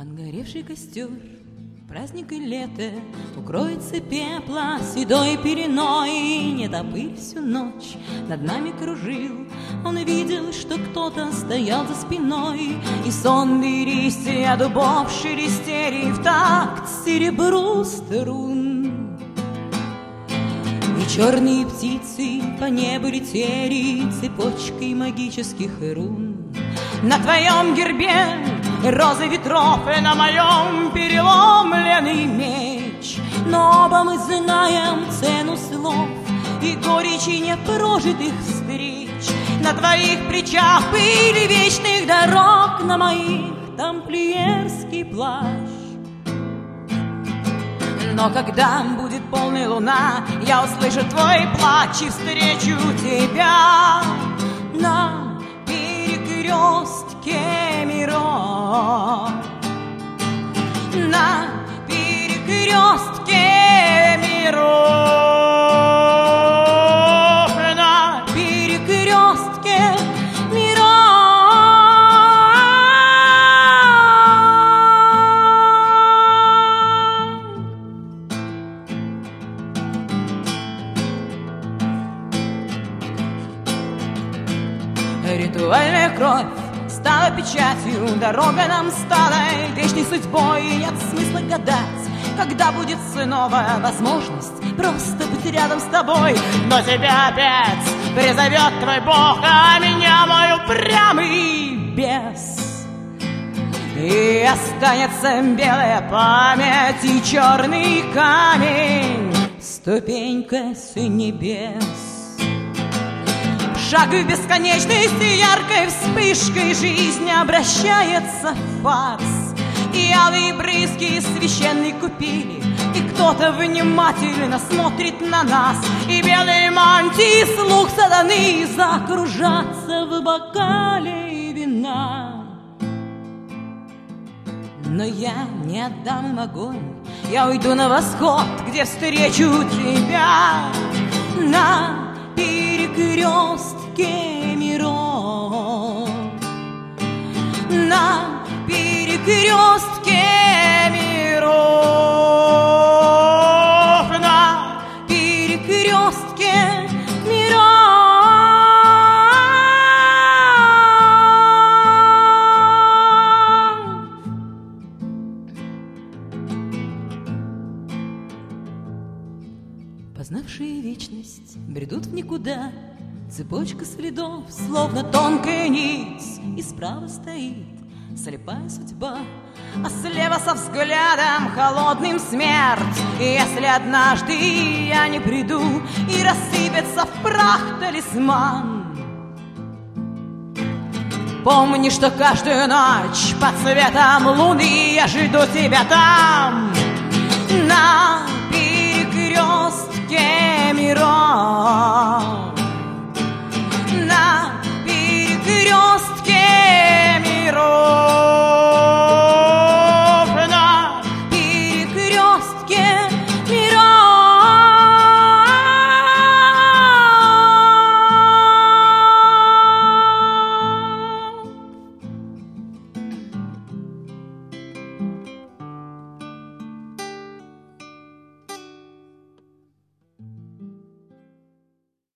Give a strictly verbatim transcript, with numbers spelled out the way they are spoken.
Отгоревший костер, праздник и лето, укроется пепла седой пеленой. Нетопырь всю ночь над нами кружил, он видел, что кто-то стоял за спиной. И сонные листья дубов шелестели в такт серебру струн. И черные птицы по небу летели цепочкой магических рун. На твоем гербе розы ветров, и на моем переломленный меч. Но оба мы знаем цену слов и горечи непрожитых встреч. На твоих плечах пыли вечных дорог, на моих тамплиерский плащ. Но когда будет полная луна, я услышу твой плач и встречу тебя на перекрестке миров. На перекрестке миров. На перекрестке миров. Ритуальная кровь стала печатью, дорога нам стала вечной судьбой. И нет смысла гадать, когда будет снова возможность просто быть рядом с тобой. Но тебя опять призовет твой Бог, а меня мой упрямый бес. И останется белая память и черный камень, ступенька с небес. Шаг в бесконечность, яркой вспышкой жизнь обращается в фарс. И алые брызги священной купили, и кто-то внимательно смотрит на нас. И белые мантии слуг сатаны закружатся в бокале вина. Но я не отдам им огонь, я уйду на восход, где встречу тебя на перекрестке миров. На перекрестке миров. На перекрестке миров. Познавшие вечность бредут в никуда, цепочка следов, словно тонкая нить. И справа стоит слепая судьба, а слева со взглядом холодным смерть. И если однажды я не приду, и рассыпется в прах талисман, помни, что каждую ночь под светом луны я жду тебя там на